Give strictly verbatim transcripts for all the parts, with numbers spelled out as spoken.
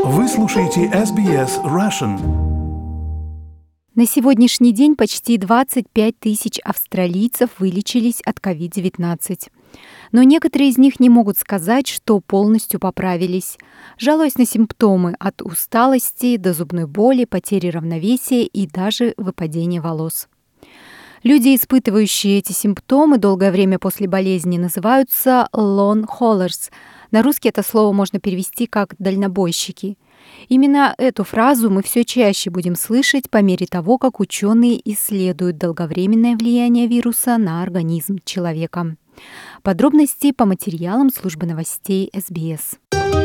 Вы слушаете эс би эс Russian. На сегодняшний день почти двадцать пять тысяч австралийцев вылечились от ковид девятнадцать. Но некоторые из них не могут сказать, что полностью поправились, жалуясь на симптомы от усталости до зубной боли, потери равновесия и даже выпадения волос. Люди, испытывающие эти симптомы долгое время после болезни, называются long haulers. На русский это слово можно перевести как «дальнобойщики». Именно эту фразу мы все чаще будем слышать по мере того, как ученые исследуют долговременное влияние вируса на организм человека. Подробности по материалам службы новостей эс би эс.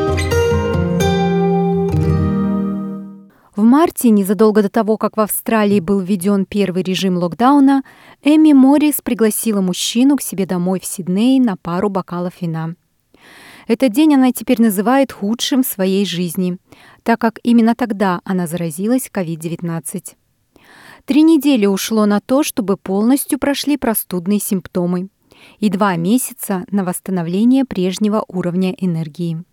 В марте, незадолго до того, как в Австралии был введен первый режим локдауна, Эми Моррис пригласила мужчину к себе домой в Сиднее на пару бокалов вина. Этот день она теперь называет худшим в своей жизни, так как именно тогда она заразилась ковид девятнадцать. Три недели ушло на то, чтобы полностью прошли простудные симптомы, и два месяца на восстановление прежнего уровня энергии.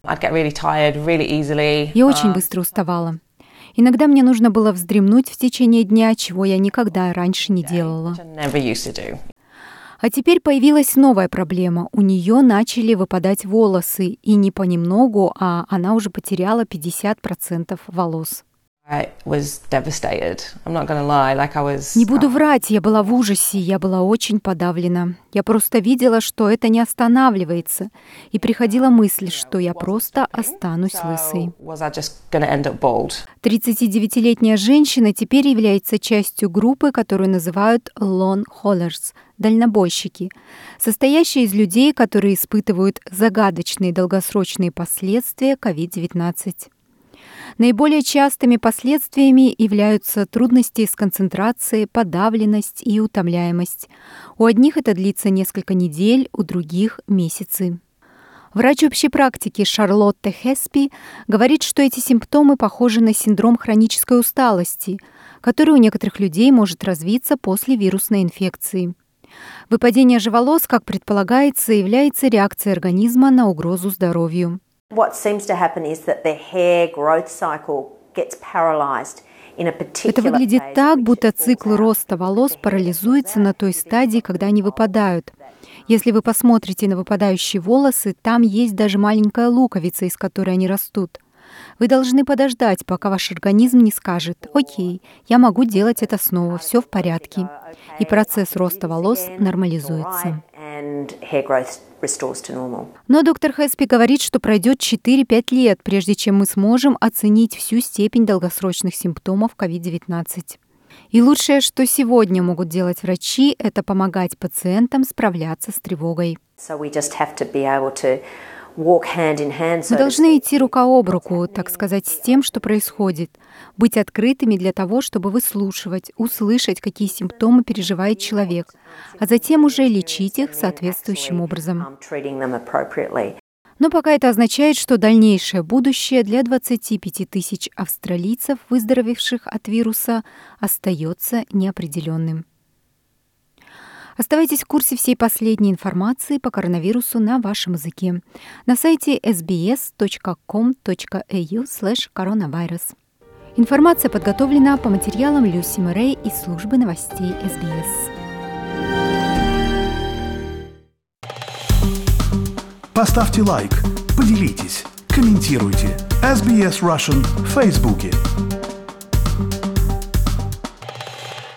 Я очень быстро уставала. Иногда мне нужно было вздремнуть в течение дня, чего я никогда раньше не делала. А теперь появилась новая проблема. У нее начали выпадать волосы, и не понемногу, а она уже потеряла пятьдесят процентов волос. Не буду врать, я была в ужасе, я была очень подавлена. Я просто видела, что это не останавливается, и приходила мысль, что я просто останусь лысой. тридцатидевятилетняя женщина теперь является частью группы, которую называют long haulers – дальнобойщики, состоящие из людей, которые испытывают загадочные долгосрочные последствия ковид девятнадцать. Наиболее частыми последствиями являются трудности с концентрацией, подавленность и утомляемость. У одних это длится несколько недель, у других – месяцы. Врач общей практики Шарлотта Хеспи говорит, что эти симптомы похожи на синдром хронической усталости, который у некоторых людей может развиться после вирусной инфекции. Выпадение же волос, как предполагается, является реакцией организма на угрозу здоровью. What seems to happen is that their hair growth cycle gets paralyzed in a particular. Это выглядит так, будто цикл роста волос парализуется на той стадии, когда они выпадают. Если вы посмотрите на выпадающие волосы, там есть даже маленькая луковица, из которой они растут. Вы должны подождать, пока ваш организм не скажет: «Окей, я могу делать это снова, все в порядке». И процесс роста волос нормализуется. Но доктор Хеспи говорит, что пройдет четыре-пять лет, прежде чем мы сможем оценить всю степень долгосрочных симптомов ковид девятнадцать. И лучшее, что сегодня могут делать врачи, это помогать пациентам справляться с тревогой. Мы должны идти рука об руку, так сказать, с тем, что происходит, быть открытыми для того, чтобы выслушивать, услышать, какие симптомы переживает человек, а затем уже лечить их соответствующим образом. Но пока это означает, что дальнейшее будущее для двадцати пяти тысяч австралийцев, выздоровевших от вируса, остается неопределенным. Оставайтесь в курсе всей последней информации по коронавирусу на вашем языке на сайте эс би эс точка ком точка эй ю слэш коронавирус. Информация подготовлена по материалам Люси Мэрей из службы новостей эс би эс. Поставьте лайк, поделитесь, комментируйте. эс би эс Russian в Фейсбуке.